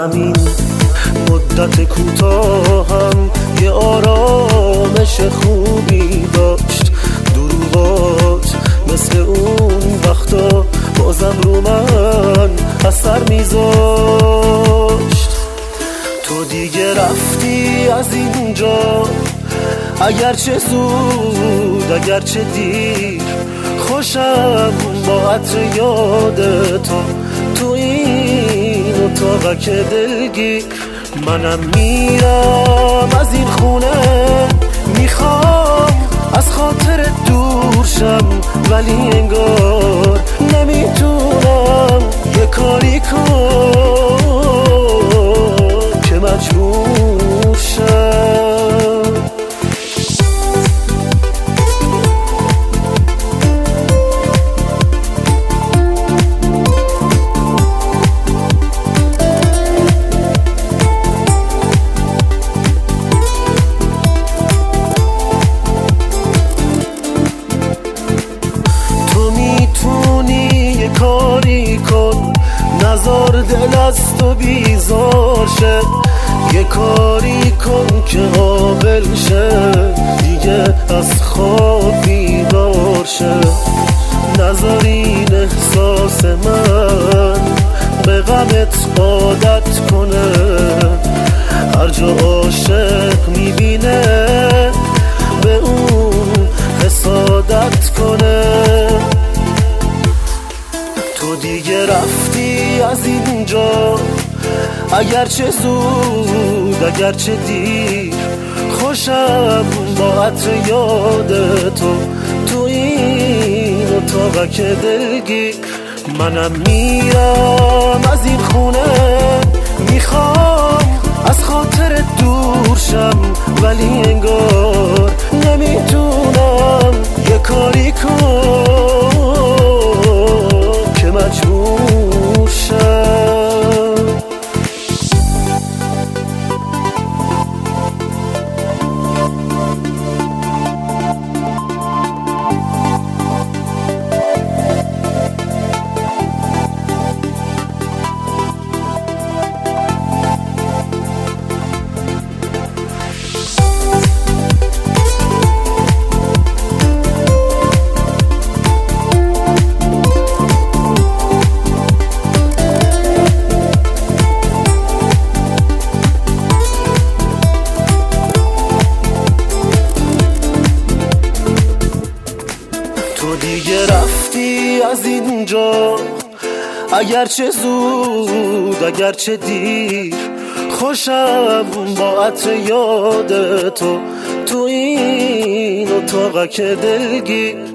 همین مدت کوتاهم یه آرامش خوبی داشت. دروغات مثل اون وقتا بازم رو من اثر میذاشت. تو دیگه رفتی از اینجا، اگرچه زود اگرچه دیر. خوشم با عطر یاد تو این اتاقک دلگیر. منم میرم از این خونه، میخوام از خاطر دور شم، ولی انگار نمیتونم یه کاری کنم که مجبور شم. کاری کن نزار دل از تو بیزار شه، یه کاری کن که قابل شه دیگه از خواب بیدار شه. نزار این احساس من به غمت عادت کنه، هر جا عاشق میبینه به اون حسادت کنه. تو دیگه رفتی از اینجا، اگرچه زود اگرچه دیر. خوشم با عطر یاد تو این اتاقک دلگیر. منم میرم از این خونه، میخوام از خاطر دور شم، ولی انگار نمیتونم یه کاری کنم که مجبور شم. تو دیگه رفتی از اینجا، اگرچه زود اگرچه دیر. خوشم با عطر یاد تو این اتاقک دلگیر.